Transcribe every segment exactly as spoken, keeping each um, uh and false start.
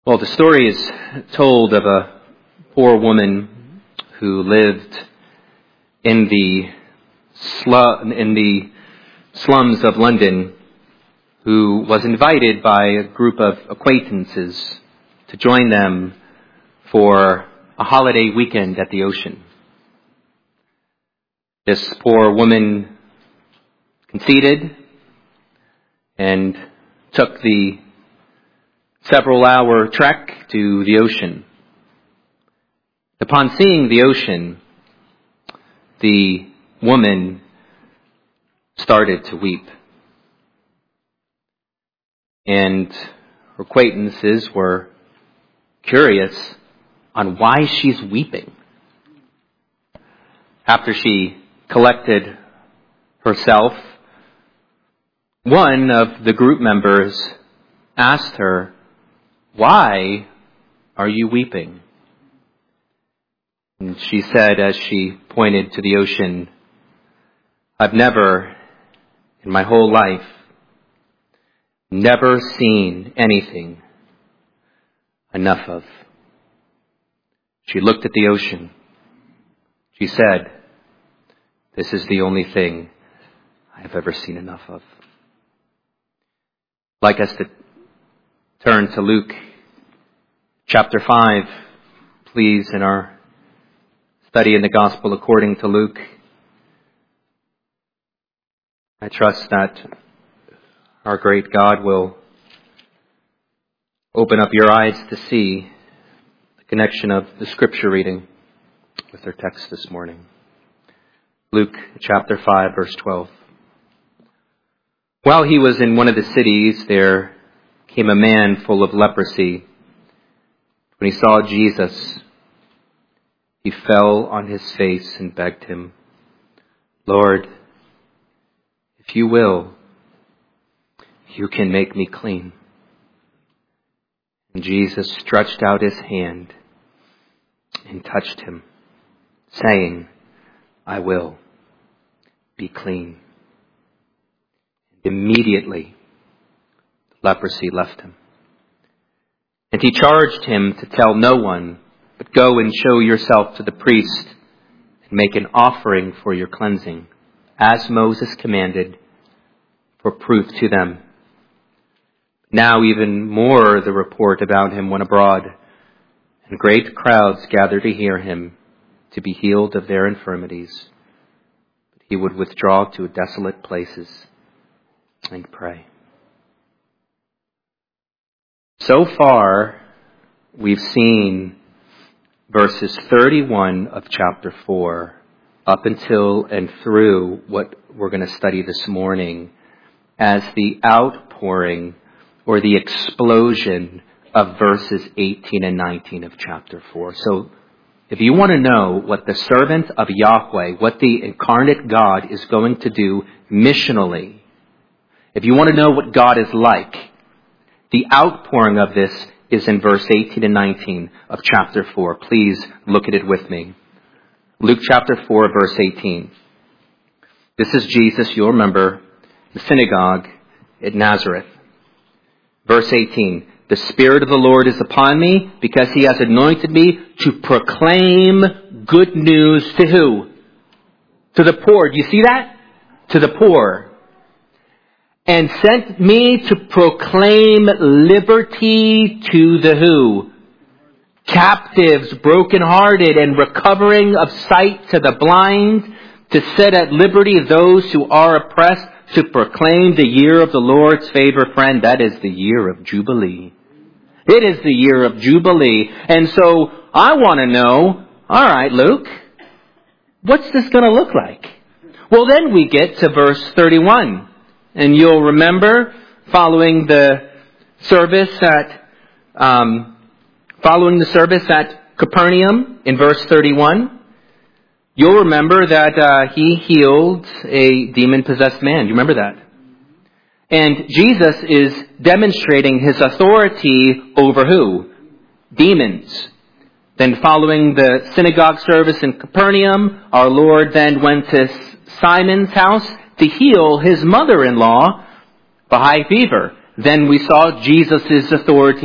Well, the story is told of a poor woman who lived in the slu- in the slums of London, who was invited by a group of acquaintances to join them for a holiday weekend at the ocean. This poor woman conceded and took the several-hour trek to the ocean. Upon seeing the ocean, the woman started to weep. And her acquaintances were curious on why she's weeping. After she collected herself, one of the group members asked her, "Why are you weeping?" And she said, as she pointed to the ocean, "I've never, in my whole life, never seen anything enough of." She looked at the ocean. She said, "This is the only thing I have ever seen enough of." I'd like us to turn to Luke chapter five, please, in our study in the Gospel according to Luke. I trust that our great God will open up your eyes to see the connection of the scripture reading with our text this morning. Luke chapter five, verse twelve. While he was in one of the cities, there came a man full of leprosy. When he saw Jesus, he fell on his face and begged him, "Lord, if you will, you can make me clean." And Jesus stretched out his hand and touched him, saying, "I will, be clean." And immediately, leprosy left him. And he charged him to tell no one, but go and show yourself to the priest and make an offering for your cleansing, as Moses commanded, for proof to them. Now even more the report about him went abroad, and great crowds gathered to hear him, to be healed of their infirmities. But he would withdraw to desolate places and pray. So far, we've seen verses thirty-one of chapter four up until and through what we're going to study this morning as the outpouring or the explosion of verses eighteen and nineteen of chapter four. So if you want to know what the servant of Yahweh, what the incarnate God is going to do missionally, if you want to know what God is like, the outpouring of this is in verse eighteen and nineteen of chapter four. Please look at it with me. Luke chapter four, verse eighteen. This is Jesus, you'll remember, the synagogue at Nazareth. Verse eighteen. The Spirit of the Lord is upon me because he has anointed me to proclaim good news to who? To the poor. Do you see that? To the poor. And sent me to proclaim liberty to the who? Captives, brokenhearted, and recovering of sight to the blind, to set at liberty those who are oppressed, to proclaim the year of the Lord's favor. Friend, that is the year of Jubilee. It is the year of Jubilee. And so I want to know, all right, Luke, what's this going to look like? Well, then we get to verse thirty-one. And you'll remember, following the service at um, following the service at Capernaum in verse thirty-one, you'll remember that uh, he healed a demon-possessed man. Do you remember that? And Jesus is demonstrating his authority over who? Demons. Then following the synagogue service in Capernaum, our Lord then went to Simon's house to heal his mother-in-law for high fever. Then we saw Jesus' authority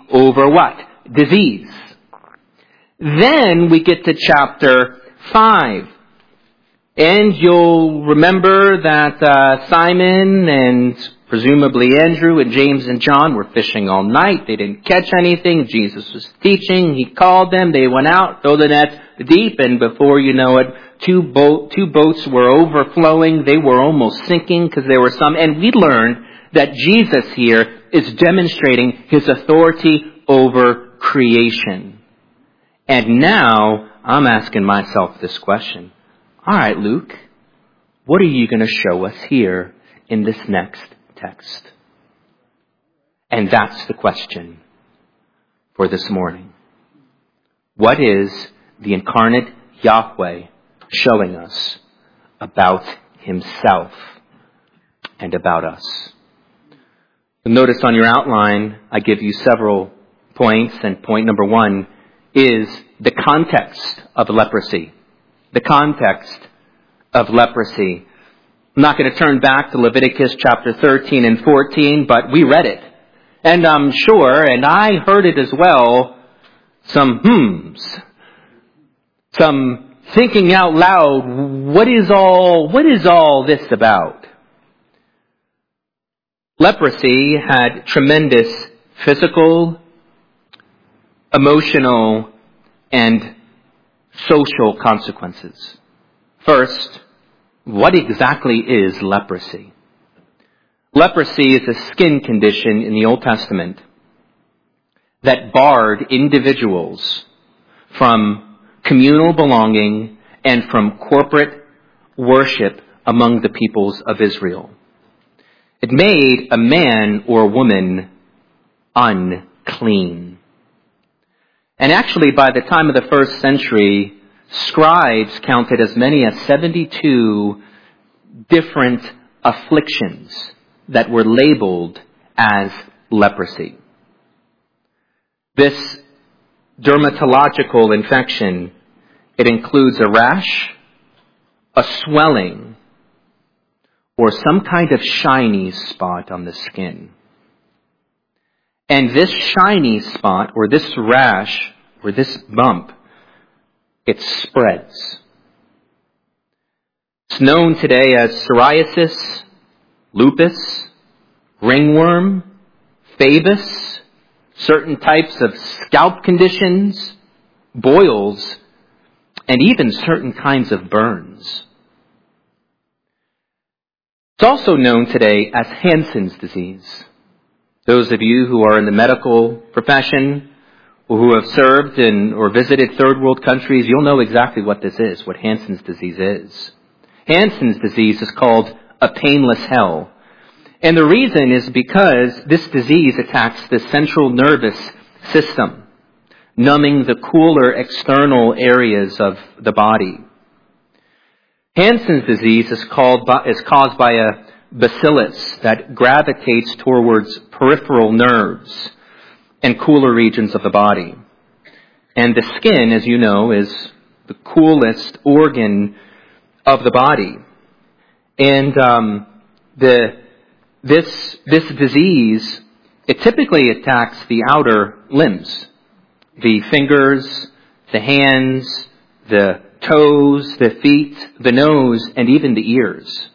over what? Disease. Then we get to chapter five. And you'll remember that uh, Simon and presumably Andrew and James and John were fishing all night. They didn't catch anything. Jesus was teaching. He called them. They went out, threw the net deep, and before you know it, two, boat, two boats were overflowing. They were almost sinking because there were some. And we learned that Jesus here is demonstrating his authority over creation. And now I'm asking myself this question. All right, Luke, what are you going to show us here in this next text? And that's the question for this morning. What is the incarnate Yahweh showing us about himself and about us? Notice on your outline, I give you several points, and point number one is the context of leprosy. The context of leprosy. I'm not going to turn back to Leviticus chapter thirteen and fourteen, but we read it. And I'm sure, and I heard it as well, some hmms, some thinking out loud, what is all, what is all this about? Leprosy had tremendous physical, emotional, and social consequences. First, what exactly is leprosy? Leprosy is a skin condition in the Old Testament that barred individuals from communal belonging and from corporate worship among the peoples of Israel. It made a man or woman unclean. And actually, by the time of the first century, scribes counted as many as seventy-two different afflictions that were labeled as leprosy. This dermatological infection, it includes a rash, a swelling, or some kind of shiny spot on the skin. And this shiny spot, or this rash, or this bump, it spreads. It's known today as psoriasis, lupus, ringworm, phabis, certain types of scalp conditions, boils, and even certain kinds of burns. It's also known today as Hansen's disease. Those of you who are in the medical profession or who have served in or visited third world countries, you'll know exactly what this is, what Hansen's disease is. Hansen's disease is called a painless hell. And the reason is because this disease attacks the central nervous system, numbing the cooler external areas of the body. Hansen's disease is, called by, is caused by a bacillus that gravitates towards peripheral nerves and cooler regions of the body. And the skin, as you know, is the coolest organ of the body. And um, the this this disease, it typically attacks the outer limbs, the fingers, the hands, the toes, the feet, the nose, and even the ears.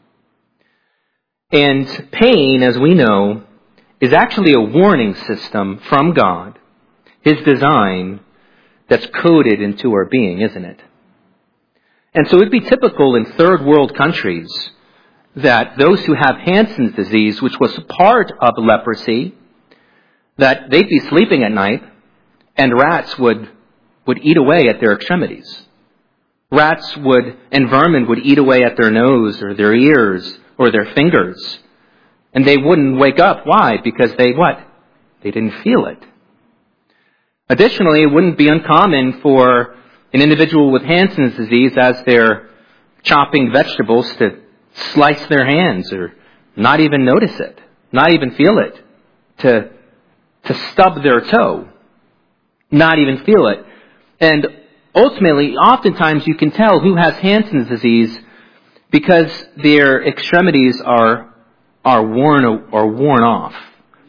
And pain, as we know, is actually a warning system from God, his design, that's coded into our being, isn't it? And so it'd be typical in third world countries that those who have Hansen's disease, which was part of leprosy, that they'd be sleeping at night and rats would, would eat away at their extremities. Rats would, and vermin would eat away at their nose or their ears or their fingers. And they wouldn't wake up. Why? Because they what? They didn't feel it. Additionally, it wouldn't be uncommon for an individual with Hansen's disease, as they're chopping vegetables, to slice their hands or not even notice it, not even feel it, to, to stub their toe, not even feel it. And ultimately, oftentimes you can tell who has Hansen's disease because their extremities are are worn or worn off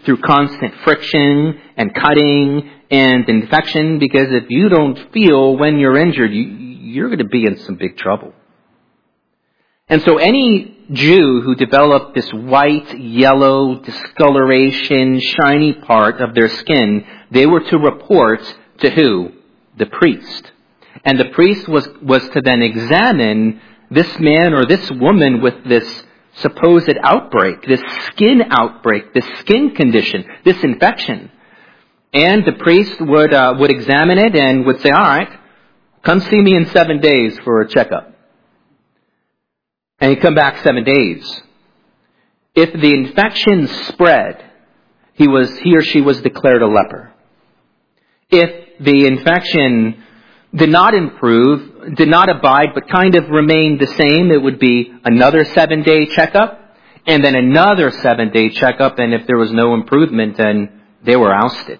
through constant friction and cutting and infection, because if you don't feel when you're injured, you, you're going to be in some big trouble. And so any Jew who developed this white, yellow, discoloration, shiny part of their skin, they were to report to who? The priest. And the priest was, was to then examine this man or this woman with this supposed outbreak, this skin outbreak, this skin condition, this infection. And the priest would uh, would examine it and would say, all right, come see me in seven days for a checkup. And he'd come back seven days. If the infection spread, he was he or she was declared a leper. If the infection did not improve, did not abide, but kind of remained the same, it would be another seven-day checkup, and then another seven-day checkup, and if there was no improvement, then they were ousted.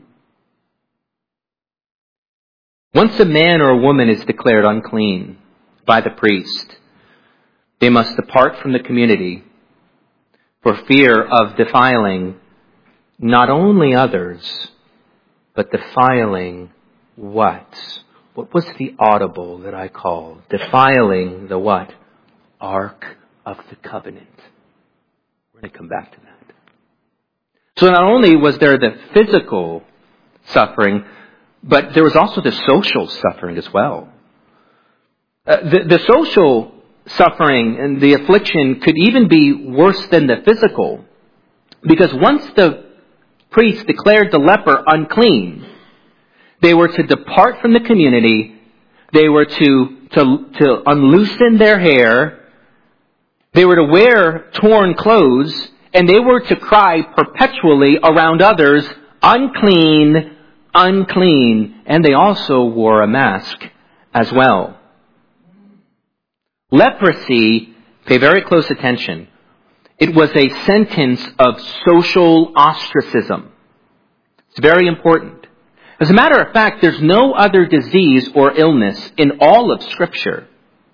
Once a man or a woman is declared unclean by the priest, they must depart from the community for fear of defiling not only others, but defiling what? What was the audible that I called? Defiling the what? Ark of the Covenant. We're going to come back to that. So not only was there the physical suffering, but there was also the social suffering as well. Uh, the, the social suffering and the affliction could even be worse than the physical, because once the priest declared the leper unclean, they were to depart from the community. They were to, to, to unloosen their hair. They were to wear torn clothes. And they were to cry perpetually around others, unclean, unclean. And they also wore a mask as well. Leprosy, pay very close attention. It was a sentence of social ostracism. It's very important. As a matter of fact, there's no other disease or illness in all of Scripture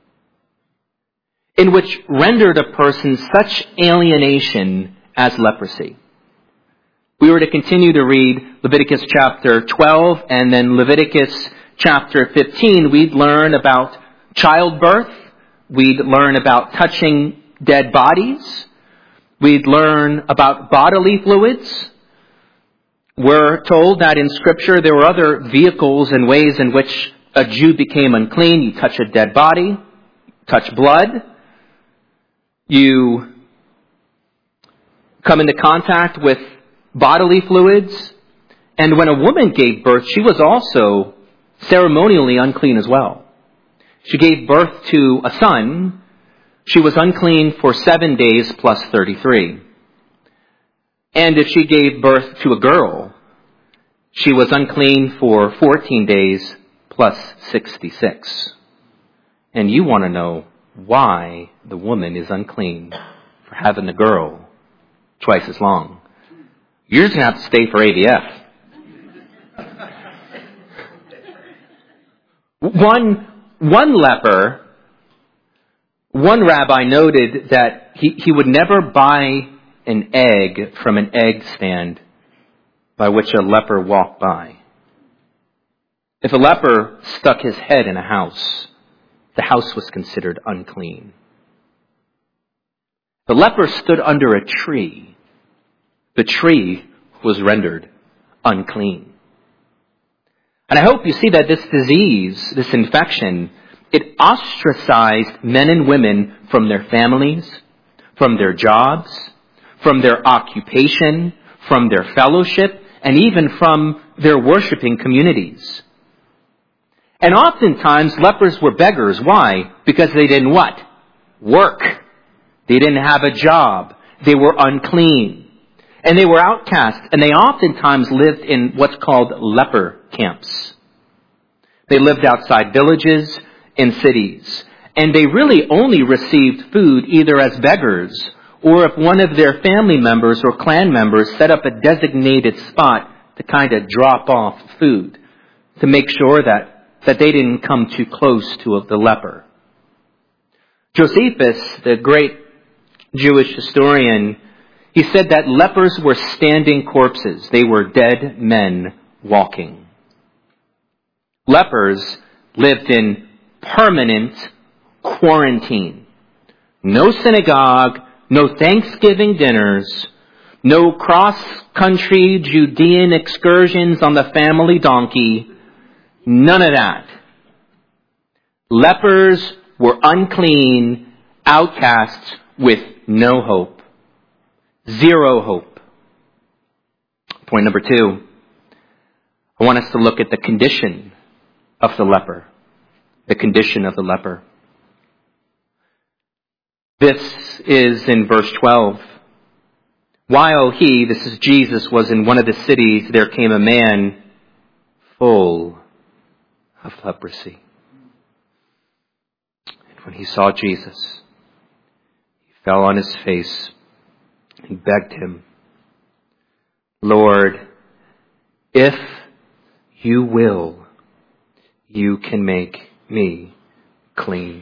in which rendered a person such alienation as leprosy. We were to continue to read Leviticus chapter twelve and then Leviticus chapter fifteen. We'd learn about childbirth. We'd learn about touching dead bodies. We'd learn about bodily fluids. We're told that in Scripture there were other vehicles and ways in which a Jew became unclean. You touch a dead body, touch blood, you come into contact with bodily fluids, and when a woman gave birth, she was also ceremonially unclean as well. She gave birth to a son. She was unclean for seven days plus thirty-three. And if she gave birth to a girl, she was unclean for fourteen days plus sixty-six. And you want to know why the woman is unclean for having a girl twice as long. You're just going to have to stay for A V F. One, one leper, one rabbi noted that he, he would never buy an egg from an egg stand by which a leper walked by. If a leper stuck his head in a house, the house was considered unclean. The leper stood under a tree. The tree was rendered unclean. And I hope you see that this disease, this infection, it ostracized men and women from their families, from their jobs, from their occupation, from their fellowship, and even from their worshiping communities. And oftentimes lepers were beggars. Why? Because they didn't what? Work. They didn't have a job. They were unclean. And they were outcasts, and they oftentimes lived in what's called leper camps. They lived outside villages and cities. And they really only received food either as beggars, or if one of their family members or clan members set up a designated spot to kind of drop off food, to make sure that, that they didn't come too close to the leper. Josephus, the great Jewish historian, He said that lepers were standing corpses. They were dead men walking. Lepers lived in permanent quarantine. No synagogue, no Thanksgiving dinners, no cross-country Judean excursions on the family donkey. None of that. Lepers were unclean, outcasts with no hope. Zero hope. Point number two. I want us to look at the condition of the leper. The condition of the leper. This is in verse twelve. While he, this is Jesus, was in one of the cities, there came a man full of leprosy. And when he saw Jesus, he fell on his face and begged him, Lord, if you will, you can make me clean.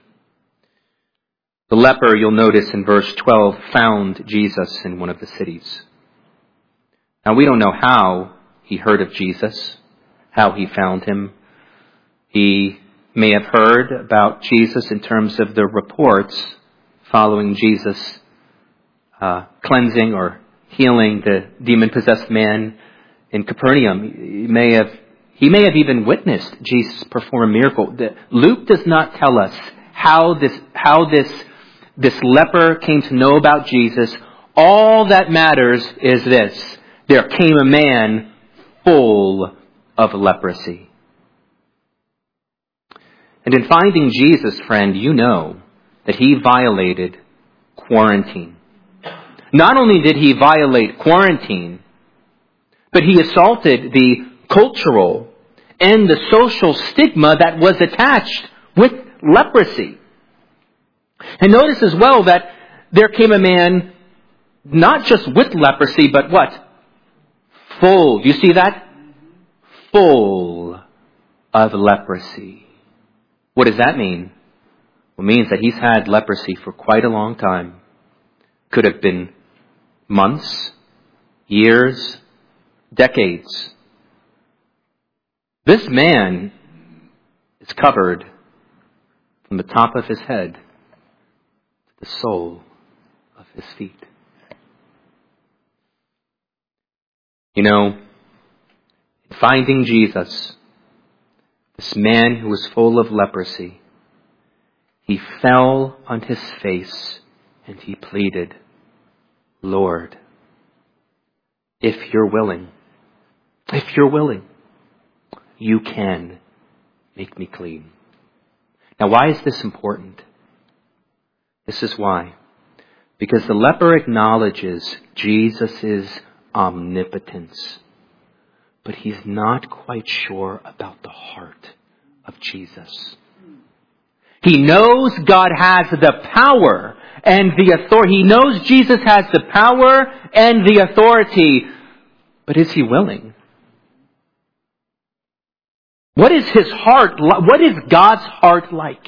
The leper, you'll notice in verse twelve, found Jesus in one of the cities. Now, we don't know how he heard of Jesus, how he found him. He may have heard about Jesus in terms of the reports following Jesus uh, cleansing or healing the demon-possessed man in Capernaum. He may have, he may have even witnessed Jesus perform a miracle. The, Luke does not tell us how this, how this This leper came to know about Jesus. All that matters is this. There came a man full of leprosy. And in finding Jesus, friend, you know that he violated quarantine. Not only did he violate quarantine, but he assaulted the cultural and the social stigma that was attached with leprosy. And notice as well that there came a man not just with leprosy, but what? Full. Do you see that? Full of leprosy. What does that mean? Well, it means that he's had leprosy for quite a long time. Could have been months, years, decades. This man is covered from the top of his head the sole of his feet. You know, finding Jesus, this man who was full of leprosy, he fell on his face and he pleaded, Lord, if you're willing, if you're willing, you can make me clean. Now, why is this important? This is why. Because the leper acknowledges Jesus' omnipotence, but he's not quite sure about the heart of Jesus. He knows God has the power and the authority. He knows Jesus has the power and the authority, but is he willing? What is his heart like? What is God's heart like?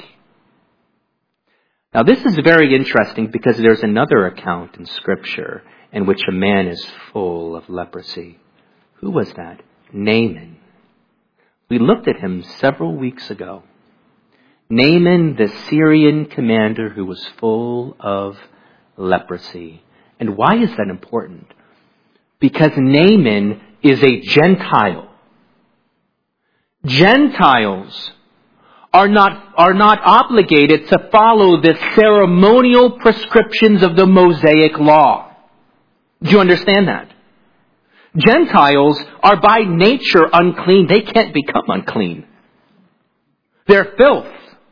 Now, this is very interesting because there's another account in Scripture in which a man is full of leprosy. Who was that? Naaman. We looked at him several weeks ago. Naaman, the Syrian commander who was full of leprosy. And why is that important? Because Naaman is a Gentile. Gentiles are not, are not obligated to follow the ceremonial prescriptions of the Mosaic law. Do you understand that? Gentiles are by nature unclean. They can't become unclean. They're filth.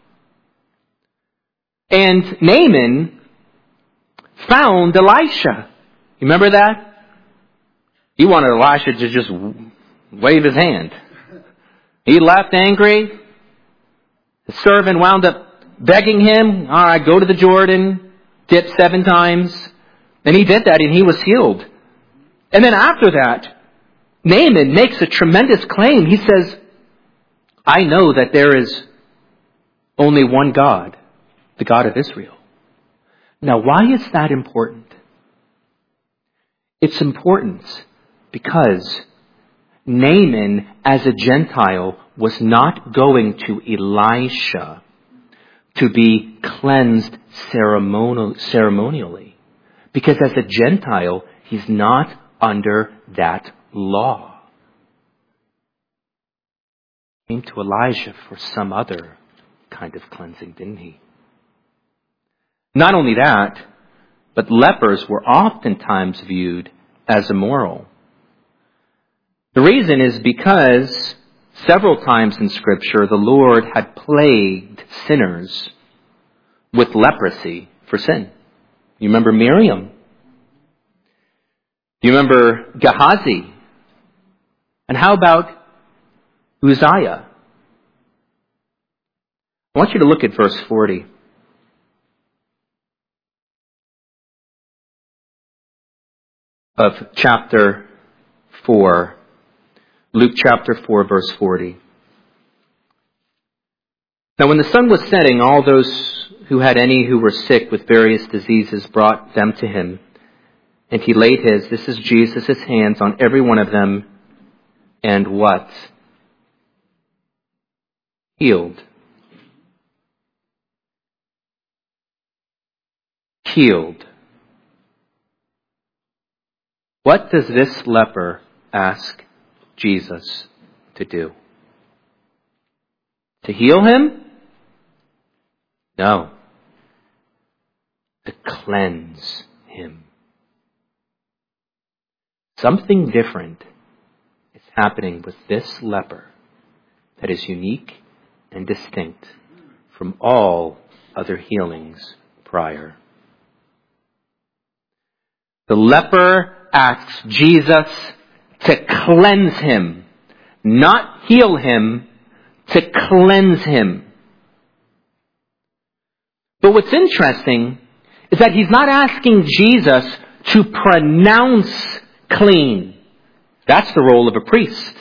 And Naaman found Elisha. You remember that? He wanted Elisha to just wave his hand. He left angry. The servant wound up begging him, all right, go to the Jordan, dip seven times. And he did that and he was healed. And then after that, Naaman makes a tremendous claim. He says, I know that there is only one God, the God of Israel. Now, why is that important? It's important because Naaman, as a Gentile, was not going to Elisha to be cleansed ceremonial, ceremonially. Because as a Gentile, he's not under that law. He came to Elijah for some other kind of cleansing, didn't he? Not only that, but lepers were oftentimes viewed as immoral. The reason is because several times in Scripture, the Lord had plagued sinners with leprosy for sin. You remember Miriam? You remember Gehazi? And how about Uzziah? I want you to look at verse forty. Of chapter four. Luke chapter four, verse forty. Now when the sun was setting, all those who had any who were sick with various diseases brought them to him. And he laid his, this is Jesus' hands on every one of them. And what? Healed. Healed. What does this leper ask Jesus to do? To heal him? No. To cleanse him. Something different is happening with this leper that is unique and distinct from all other healings prior. The leper asks Jesus to cleanse him, not heal him, to cleanse him. But what's interesting is that he's not asking Jesus to pronounce clean. That's the role of a priest.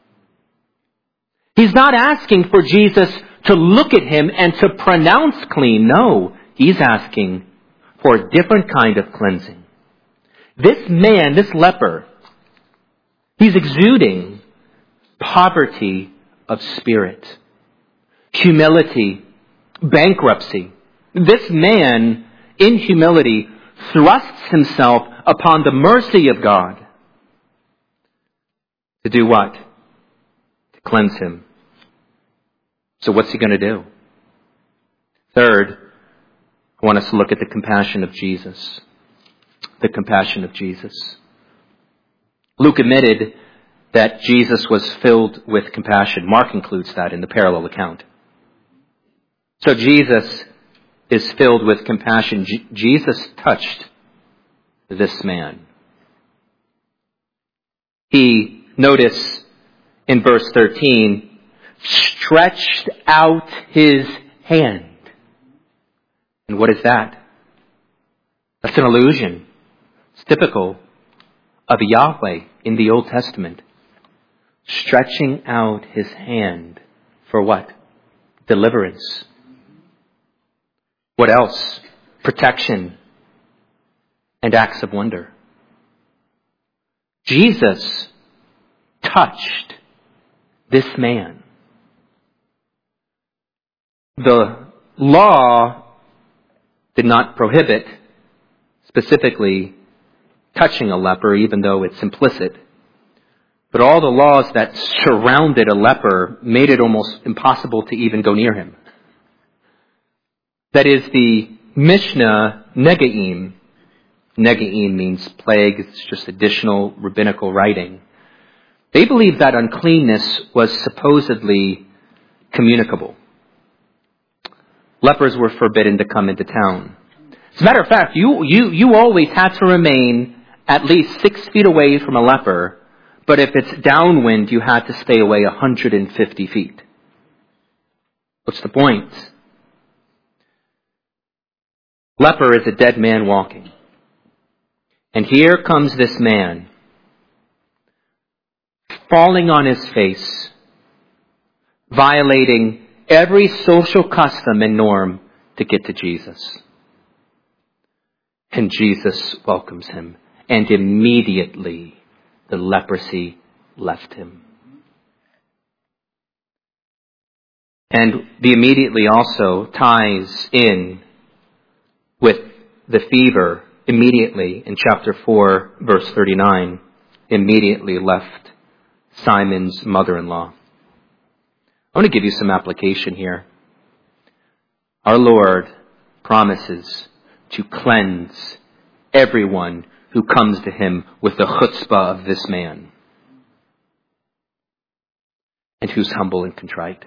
He's not asking for Jesus to look at him and to pronounce clean. No, he's asking for a different kind of cleansing. This man, this leper, he's exuding poverty of spirit, humility, bankruptcy. This man, in humility, thrusts himself upon the mercy of God. To do what? To cleanse him. So what's he going to do? Third, I want us to look at the compassion of Jesus. The compassion of Jesus. Luke admitted that Jesus was filled with compassion. Mark includes that in the parallel account. So Jesus is filled with compassion. J- Jesus touched this man. He, notice in verse thirteen, stretched out his hand. And what is that? That's an allusion. It's typical of Yahweh in the Old Testament. Stretching out his hand for what? Deliverance. What else? Protection and acts of wonder. Jesus touched this man. The law did not prohibit specifically touching a leper, even though it's implicit. But all the laws that surrounded a leper made it almost impossible to even go near him. That is the Mishnah Negaim. Negaim means plague. It's just additional rabbinical writing. They believed that uncleanness was supposedly communicable. Lepers were forbidden to come into town. As a matter of fact, you, you, you always had to remain at least six feet away from a leper, but if it's downwind, you had to stay away one hundred fifty feet. What's the point? Leper is a dead man walking. And here comes this man, falling on his face, violating every social custom and norm to get to Jesus. And Jesus welcomes him and immediately the leprosy left him. And the immediately also ties in with the fever immediately in chapter four, verse thirty-nine, immediately left Simon's mother-in-law. I want to give you some application here. Our Lord promises to cleanse everyone who comes to him with the chutzpah of this man and who's humble and contrite.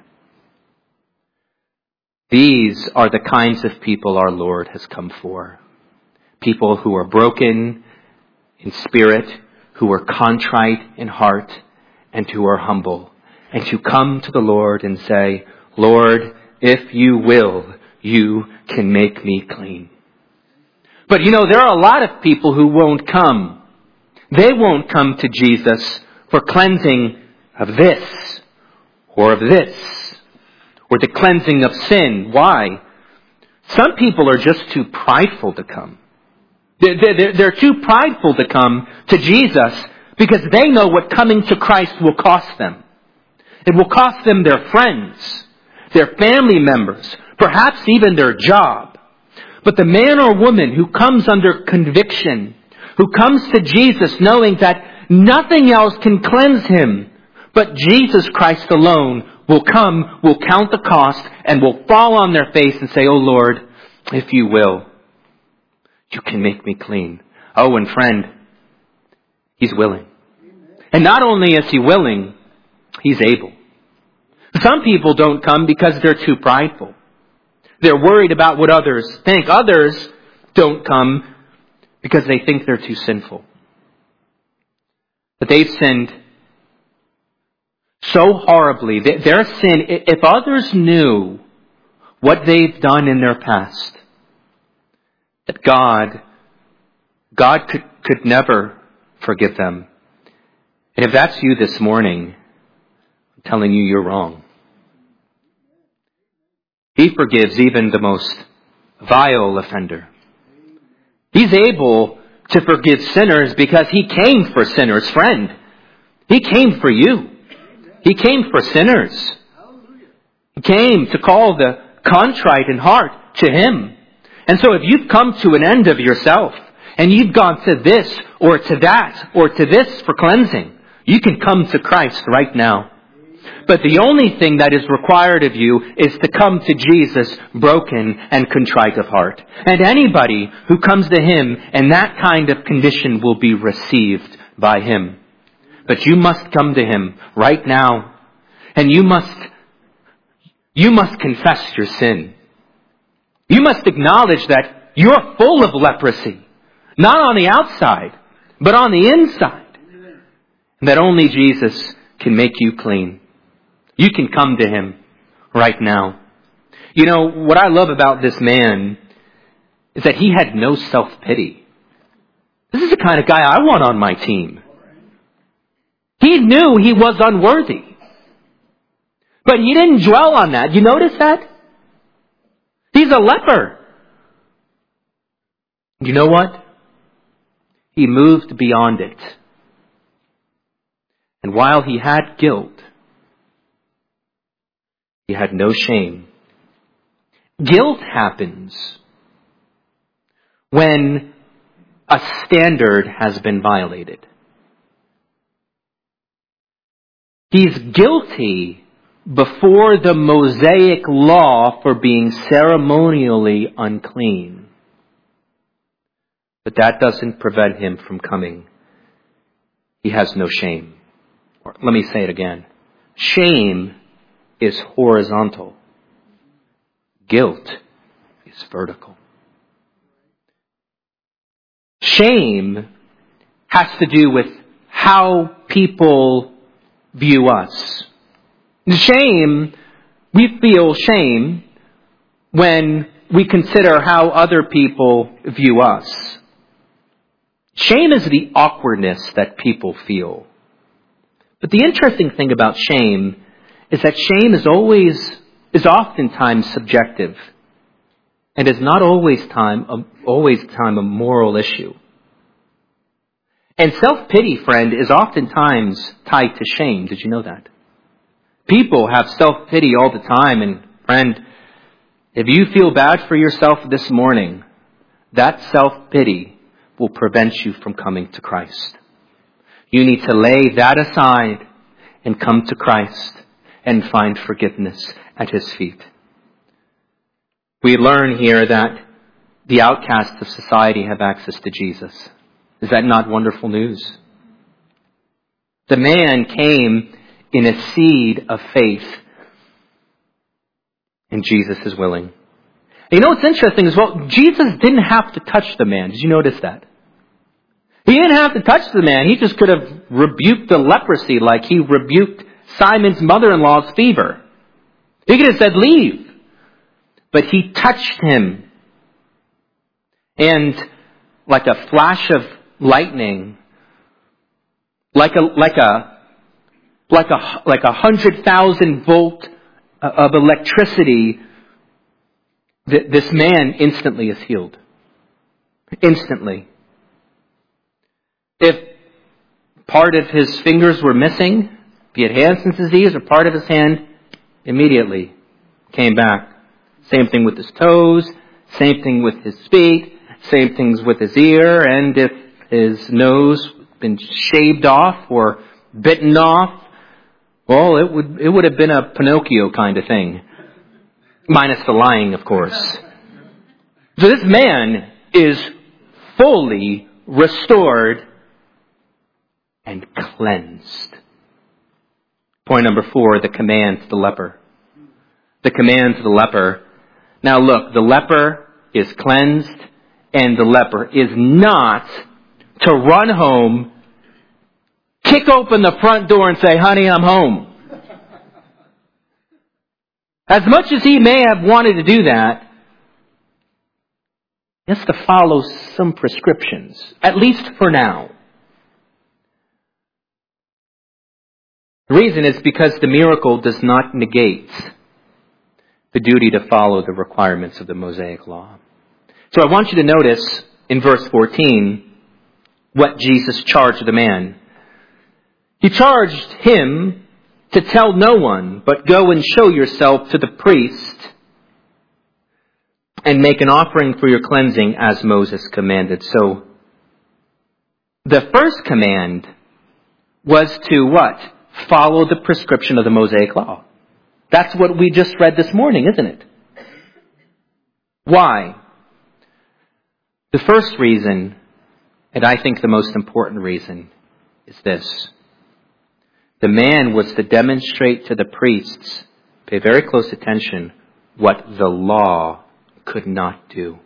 These are the kinds of people our Lord has come for. People who are broken in spirit, who are contrite in heart, and who are humble. And to come to the Lord and say, Lord, if you will, you can make me clean. But you know, there are a lot of people who won't come. They won't come to Jesus for cleansing of this or of this, or the cleansing of sin. Why? Some people are just too prideful to come. They're, they're too prideful to come to Jesus because they know what coming to Christ will cost them. It will cost them their friends, their family members, perhaps even their job. But the man or woman who comes under conviction, who comes to Jesus knowing that nothing else can cleanse him but Jesus Christ alone, will come, will count the cost, and will fall on their face and say, oh Lord, if you will, you can make me clean. Oh, and friend, he's willing. And not only is he willing, he's able. Some people don't come because they're too prideful. They're worried about what others think. Others don't come because they think they're too sinful. But they've sinned so horribly. Their sin, if others knew what they've done in their past, that God, God could, could never forgive them. And if that's you this morning, I'm telling you, you're wrong. He forgives even the most vile offender. He's able to forgive sinners because he came for sinners, friend. He came for you. He came for sinners. He came to call the contrite in heart to him. And so if you've come to an end of yourself and you've gone to this or to that or to this for cleansing, you can come to Christ right now. But the only thing that is required of you is to come to Jesus broken and contrite of heart. And anybody who comes to him in that kind of condition will be received by him. But you must come to him right now. And you must, you must confess your sin. You must acknowledge that you're full of leprosy. Not on the outside, but on the inside. And that only Jesus can make you clean. You can come to him right now. You know, what I love about this man is that he had no self-pity. This is the kind of guy I want on my team. He knew he was unworthy. But he didn't dwell on that. You notice that? He's a leper. You know what? He moved beyond it. And while he had guilt, he had no shame. Guilt happens when a standard has been violated. He's guilty before the Mosaic law for being ceremonially unclean. But that doesn't prevent him from coming. He has no shame. Or let me say it again. Shame is horizontal. Guilt is vertical. Shame has to do with how people view us. Shame, we feel shame when we consider how other people view us. Shame is the awkwardness that people feel. But the interesting thing about shame is that shame is always, is oftentimes subjective and is not always time, always time a moral issue. And self-pity, friend, is oftentimes tied to shame. Did you know that? People have self-pity all the time. And friend, if you feel bad for yourself this morning, that self-pity will prevent you from coming to Christ. You need to lay that aside and come to Christ and find forgiveness at His feet. We learn here that the outcasts of society have access to Jesus. Is that not wonderful news? The man came in a seed of faith, and Jesus is willing. You know what's interesting is, well, Jesus didn't have to touch the man. Did you notice that? He didn't have to touch the man. He just could have rebuked the leprosy like He rebuked Simon's mother-in-law's fever. He could have said, leave. But He touched him. And like a flash of lightning, like a, like a, like a, like a hundred thousand volt of electricity, this man instantly is healed. Instantly. If part of his fingers were missing, be it Hansen's disease or part of his hand, immediately came back. Same thing with his toes, same thing with his feet, same things with his ear, and if his nose had been shaved off or bitten off, well, it would it would have been a Pinocchio kind of thing. Minus the lying, of course. So this man is fully restored and cleansed. Point number four, the command to the leper. The command to the leper. Now look, the leper is cleansed, and the leper is not to run home, kick open the front door and say, honey, I'm home. As much as he may have wanted to do that, he has to follow some prescriptions, at least for now. The reason is because the miracle does not negate the duty to follow the requirements of the Mosaic Law. So I want you to notice in verse fourteen what Jesus charged the man. He charged him to tell no one, but go and show yourself to the priest and make an offering for your cleansing as Moses commanded. So the first command was to what? Follow the prescription of the Mosaic Law. That's what we just read this morning, isn't it? Why? The first reason, and I think the most important reason, is this. The man was to demonstrate to the priests, pay very close attention, what the law could not do.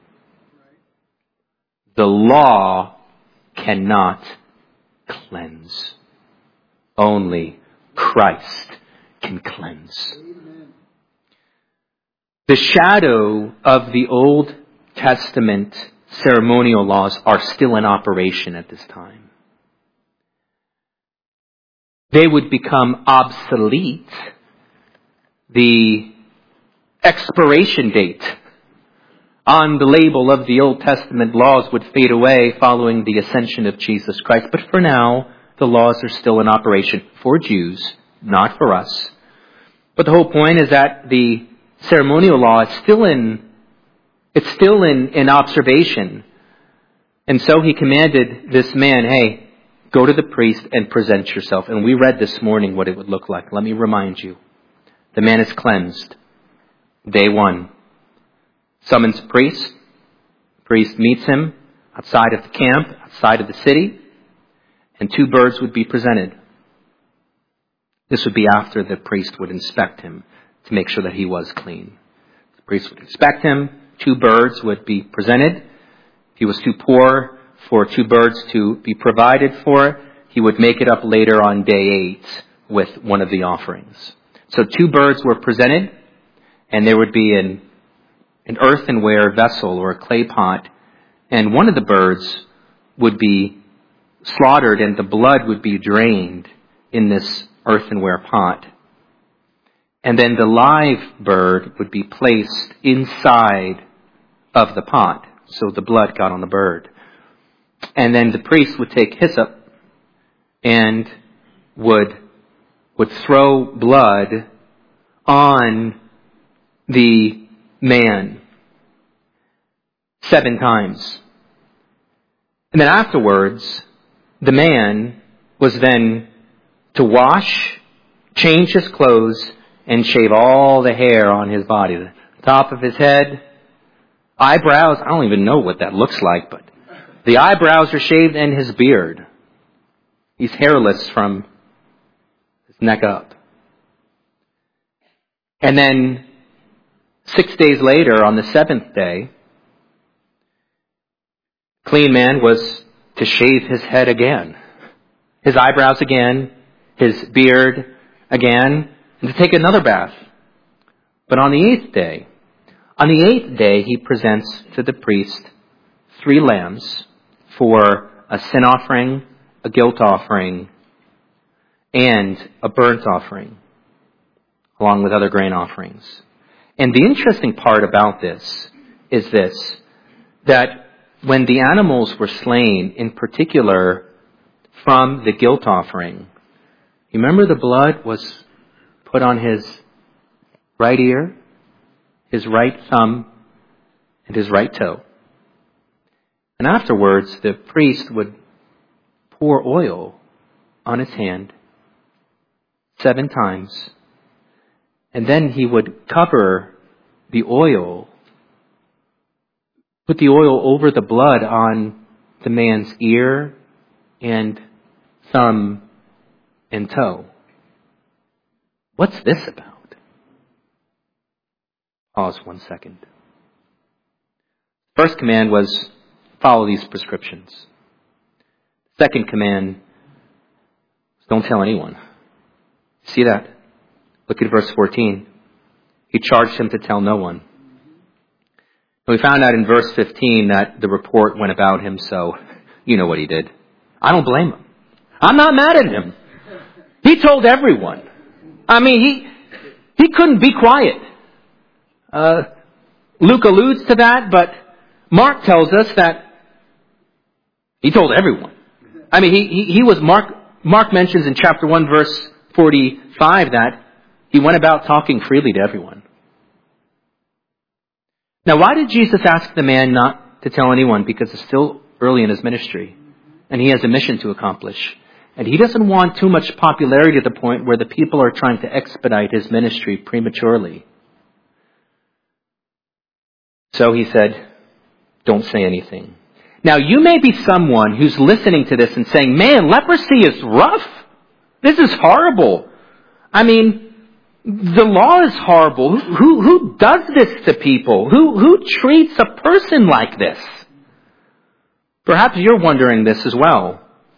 The law cannot cleanse. Only Christ can cleanse. The shadow of the Old Testament ceremonial laws are still in operation at this time. They would become obsolete. The expiration date on the label of the Old Testament laws would fade away following the ascension of Jesus Christ. But for now, the laws are still in operation for Jews, not for us. But the whole point is that the ceremonial law is still in, it's still in, in observation. And so he commanded this man, hey, go to the priest and present yourself. And we read this morning what it would look like. Let me remind you. The man is cleansed. Day one. Summons a priest. Priest meets him outside of the camp, outside of the city. And two birds would be presented. This would be after the priest would inspect him to make sure that he was clean. The priest would inspect him. Two birds would be presented. If he was too poor for two birds to be provided for, he would make it up later on day eight with one of the offerings. So two birds were presented, and there would be an, an earthenware vessel or a clay pot, and one of the birds would be slaughtered and the blood would be drained in this earthenware pot. And then the live bird would be placed inside of the pot, so the blood got on the bird. And then the priest would take hyssop and would, would throw blood on the man seven times. And then afterwards, the man was then to wash, change his clothes, and shave all the hair on his body. The top of his head, eyebrows, I don't even know what that looks like, but the eyebrows are shaved and his beard. He's hairless from his neck up. And then six days later, on the seventh day, clean man was to shave his head again, his eyebrows again, his beard again, and to take another bath. But on the eighth day, on the eighth day, he presents to the priest three lambs for a sin offering, a guilt offering, and a burnt offering, along with other grain offerings. And the interesting part about this is this, that when the animals were slain, in particular from the guilt offering, you remember the blood was put on his right ear, his right thumb, and his right toe. And afterwards, the priest would pour oil on his hand seven times, and then he would cover the oil, put the oil over the blood on the man's ear and thumb and toe. What's this about? Pause one second. First command was follow these prescriptions. Second command was don't tell anyone. See that? Look at verse fourteen. He charged him to tell no one. We found out in verse fifteen that the report went about him, so you know what he did. I don't blame him. I'm not mad at him. He told everyone. I mean, he he couldn't be quiet. Uh, Luke alludes to that, but Mark tells us that he told everyone. I mean, he, he, he was, Mark, Mark mentions in chapter one, verse forty-five, that he went about talking freely to everyone. Now, why did Jesus ask the man not to tell anyone? Because it's still early in his ministry, and he has a mission to accomplish. And he doesn't want too much popularity to the point where the people are trying to expedite his ministry prematurely. So he said, don't say anything. Now, you may be someone who's listening to this and saying, man, leprosy is rough. This is horrible. I mean, the law is horrible. Who, who, who does this to people? Who, who treats a person like this? Perhaps you're wondering this as well.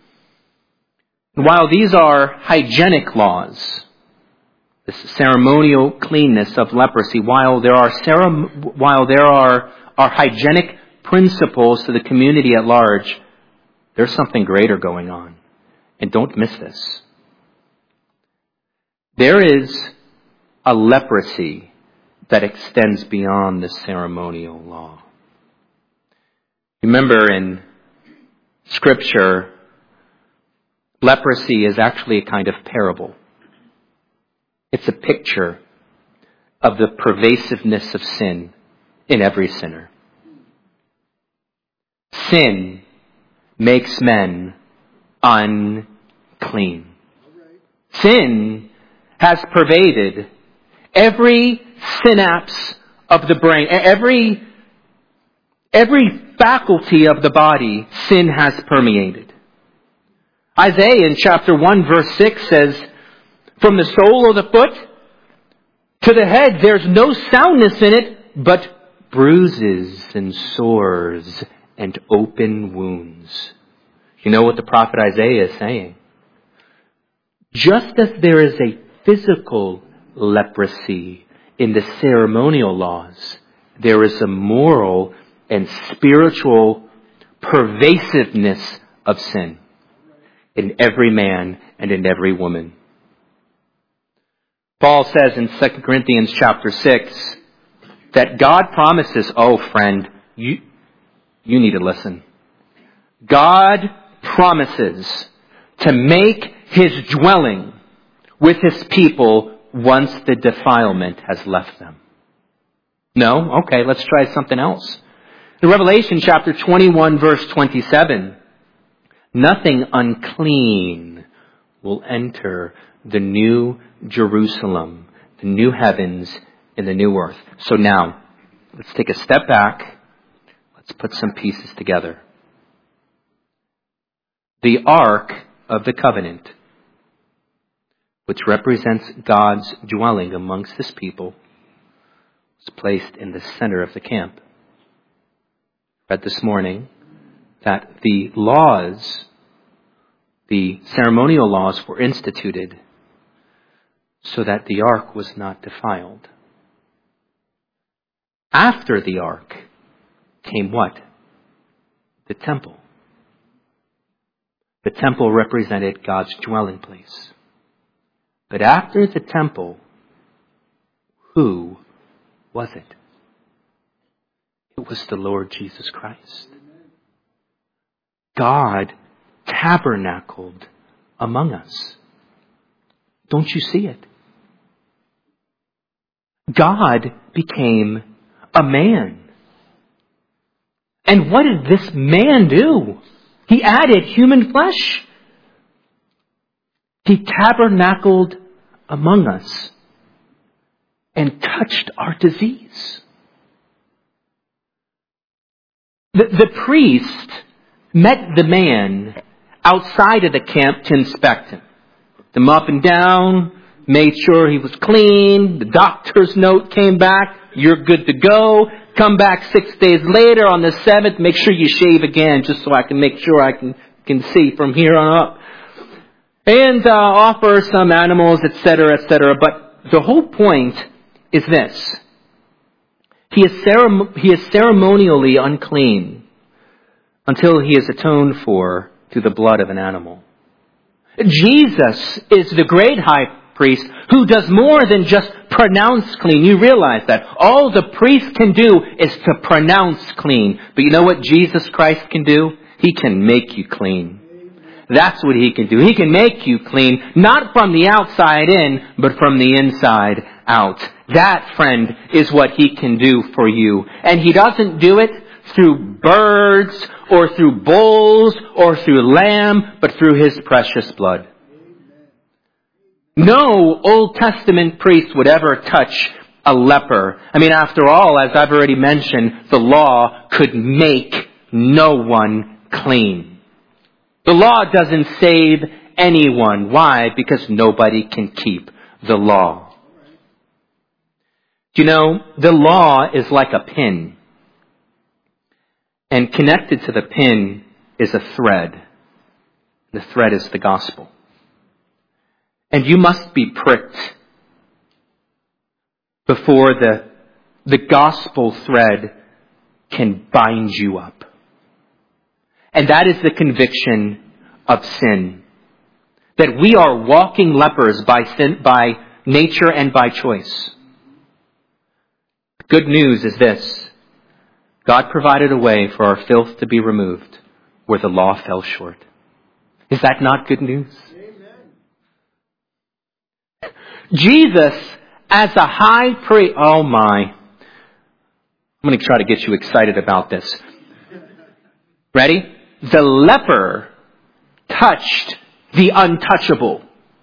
While these are hygienic laws, this ceremonial cleanness of leprosy, while there are cerem- while there are, are hygienic principles to the community at large, there's something greater going on. And don't miss this. There is a leprosy that extends beyond the ceremonial law. Remember in Scripture, leprosy is actually a kind of parable. It's a picture of the pervasiveness of sin in every sinner. Sin makes men unclean. Sin has pervaded every synapse of the brain, every, every faculty of the body. Sin has permeated. Isaiah in chapter one verse six says, from the sole of the foot to the head, there's no soundness in it, but bruises and sores and open wounds. You know what the prophet Isaiah is saying? Just as there is a physical leprosy in the ceremonial laws, there is a moral and spiritual pervasiveness of sin in every man and in every woman. Paul says in Second Corinthians chapter six that God promises, oh friend, you, you need to listen. God promises to make his dwelling with his people once the defilement has left them. No? Okay, let's try something else. In Revelation chapter twenty-one, verse twenty-seven, nothing unclean will enter the new Jerusalem, the new heavens, and the new earth. So now, let's take a step back. Let's put some pieces together. The Ark of the Covenant, which represents God's dwelling amongst his people, was placed in the center of the camp. Read this morning that the laws, the ceremonial laws, were instituted so that the ark was not defiled. After the ark came what? The temple. The temple represented God's dwelling place. But after the temple, who was it? It was the Lord Jesus Christ. God tabernacled among us. Don't you see it? God became a man. And what did this man do? He added human flesh. He tabernacled among us and touched our disease. The, the priest met the man outside of the camp to inspect him. Looked him up and down, made sure he was clean. The doctor's note came back. You're good to go. Come back six days later on the seventh. Make sure you shave again just so I can make sure I can, can see from here on up. And uh, offer some animals, et cetera, et cetera. But the whole point is this. He is, ceremon- he is ceremonially unclean until he is atoned for through the blood of an animal. Jesus is the great high priest who does more than just pronounce clean. You realize that. All the priest can do is to pronounce clean. But you know what Jesus Christ can do? He can make you clean. That's what he can do. He can make you clean, not from the outside in, but from the inside out. That, friend, is what he can do for you. And he doesn't do it through birds or through bulls or through lamb, but through his precious blood. No Old Testament priest would ever touch a leper. I mean, after all, as I've already mentioned, the law could make no one clean. The law doesn't save anyone. Why? Because nobody can keep the law. You know, the law is like a pin. And connected to the pin is a thread. The thread is the gospel. And you must be pricked before the, the gospel thread can bind you up. And that is the conviction of sin. That we are walking lepers by sin, by nature and by choice. Good news is this. God provided a way for our filth to be removed where the law fell short. Is that not good news? Amen. Jesus as a high priest. Oh my. I'm going to try to get you excited about this. Ready? The leper touched the untouchable.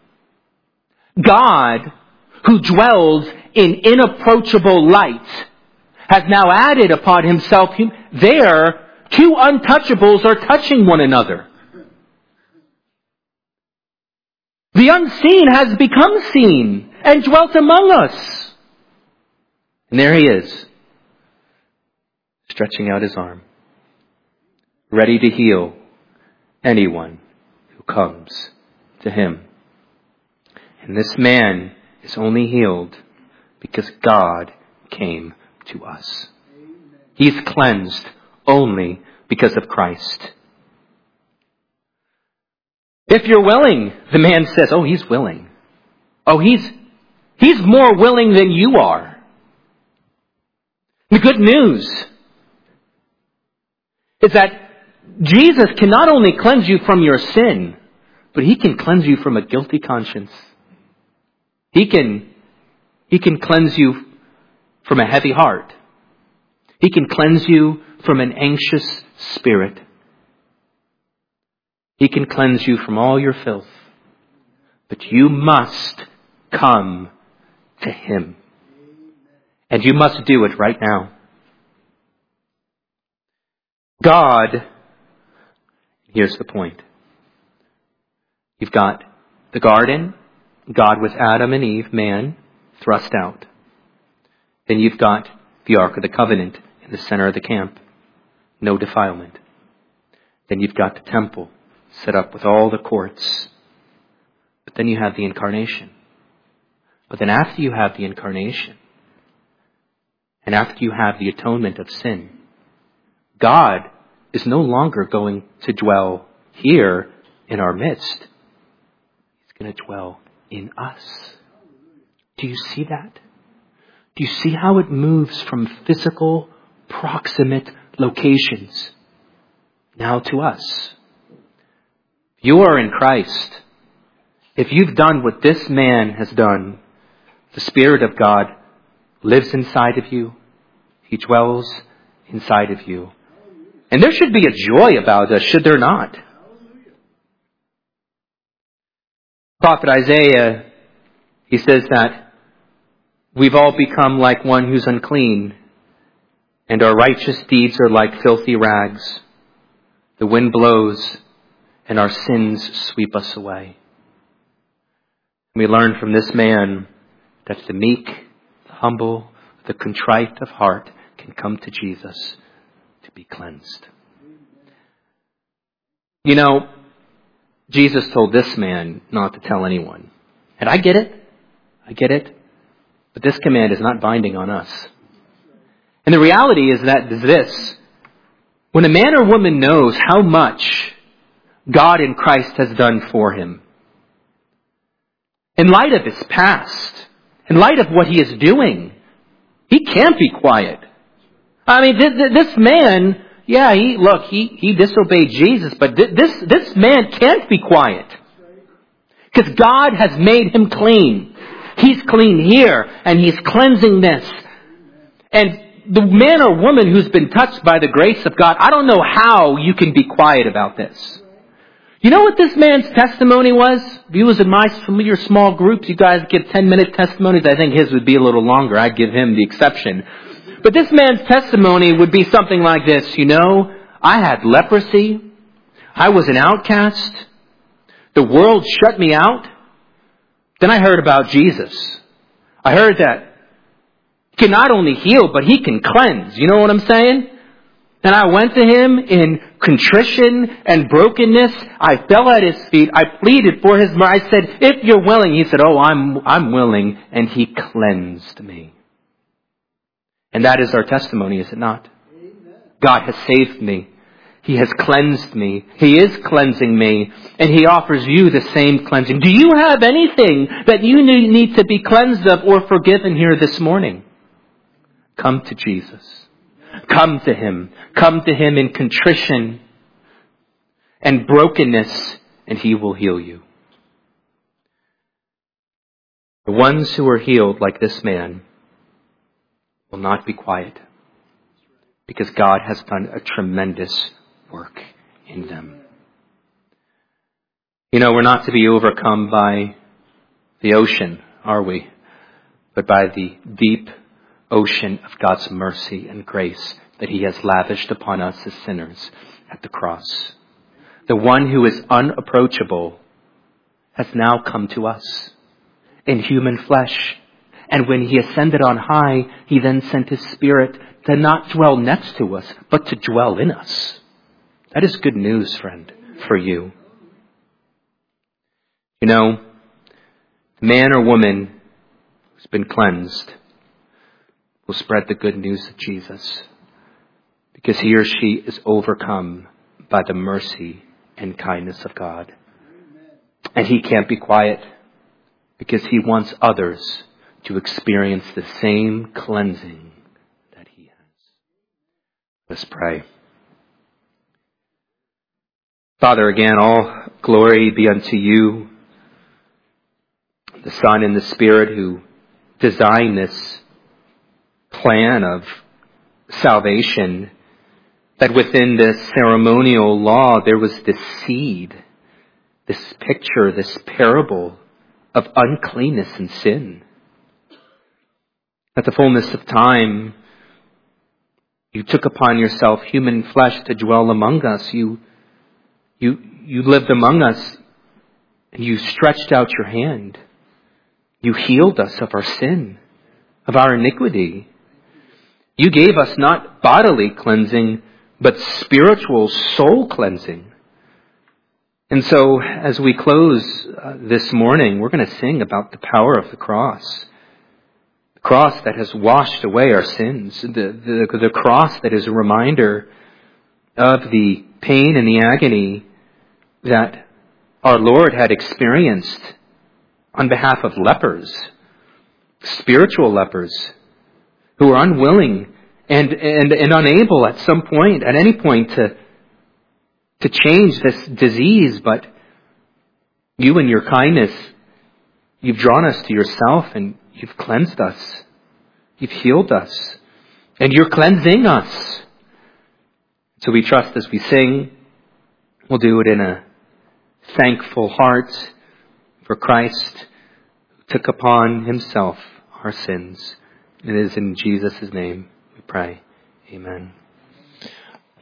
God, who dwells in inapproachable light, has now added upon himself. There, two untouchables are touching one another. The unseen has become seen and dwelt among us. And there he is, stretching out his arm, ready to heal anyone who comes to him. And this man is only healed because God came to us. He's cleansed only because of Christ. If you're willing, the man says, oh, he's willing. Oh, he's, he's more willing than you are. The good news is that Jesus can not only cleanse you from your sin, But He can cleanse you from a guilty conscience. He can, He can cleanse you from a heavy heart. He can cleanse you from an anxious spirit. He can cleanse you from all your filth. But you must come to Him. And you must do it right now. God, here's the point. You've got the garden, God with Adam and Eve, man, thrust out. Then you've got the Ark of the Covenant in the center of the camp. No defilement. Then you've got the temple set up with all the courts. But then you have the incarnation. But then after you have the incarnation, and after you have the atonement of sin, God is no longer going to dwell here in our midst. He's going to dwell in us. Do you see that? Do you see how it moves from physical, proximate locations now to us? You are in Christ. If you've done what this man has done, the Spirit of God lives inside of you. He dwells inside of you. And there should be a joy about us, should there not? Prophet Isaiah, he says that we've all become like one who's unclean, and our righteous deeds are like filthy rags. The wind blows, and our sins sweep us away. We learn from this man that the meek, the humble, the contrite of heart can come to Jesus to be cleansed. You know, Jesus told this man not to tell anyone. And I get it. I get it. But this command is not binding on us. And the reality is that is this. When a man or woman knows how much God in Christ has done for him, in light of his past, in light of what he is doing, he can't be quiet. I mean, this man, yeah, he look, he, he disobeyed Jesus, but this, this man can't be quiet. Because God has made him clean. He's clean here, and He's cleansing this. And the man or woman who's been touched by the grace of God, I don't know how you can be quiet about this. You know what this man's testimony was? If he was in my familiar small groups, you guys give ten-minute testimonies. I think his would be a little longer. I'd give him the exception. But this man's testimony would be something like this. You know, I had leprosy. I was an outcast. The world shut me out. Then I heard about Jesus. I heard that He can not only heal, but He can cleanse. You know what I'm saying? And I went to Him in contrition and brokenness. I fell at His feet. I pleaded for His mercy. I said, if you're willing. He said, oh, I'm, I'm willing. And He cleansed me. And that is our testimony, is it not? Amen. God has saved me. He has cleansed me. He is cleansing me. And He offers you the same cleansing. Do you have anything that you need to be cleansed of or forgiven here this morning? Come to Jesus. Come to Him. Come to Him in contrition and brokenness, and He will heal you. The ones who are healed like this man will not be quiet, because God has done a tremendous work in them. You know, we're not to be overcome by the ocean, are we? But by the deep ocean of God's mercy and grace that He has lavished upon us as sinners at the cross. The one who is unapproachable has now come to us in human flesh. And when He ascended on high, He then sent His Spirit to not dwell next to us, but to dwell in us. That is good news, friend, for you. You know, man or woman who's been cleansed will spread the good news of Jesus, because he or she is overcome by the mercy and kindness of God. And he can't be quiet, because he wants others to experience the same cleansing that he has. Let's pray. Father, again, all glory be unto you, the Son and the Spirit, who designed this plan of salvation, that within this ceremonial law there was this seed, this picture, this parable of uncleanness and sin. At the fullness of time, you took upon yourself human flesh to dwell among us. You, you, you lived among us, and you stretched out your hand. You healed us of our sin, of our iniquity. You gave us not bodily cleansing, but spiritual soul cleansing. And so, as we close uh, this morning, we're going to sing about the power of the cross. The cross that has washed away our sins. The, the, the cross that is a reminder of the pain and the agony that our Lord had experienced on behalf of lepers, spiritual lepers, who were unwilling and, and, and unable at some point, at any point, to to change this disease, but you in your kindness, you've drawn us to yourself and you've cleansed us. You've healed us. And you're cleansing us. So we trust as we sing, we'll do it in a thankful heart for Christ who took upon himself our sins. It is in Jesus' name we pray. Amen.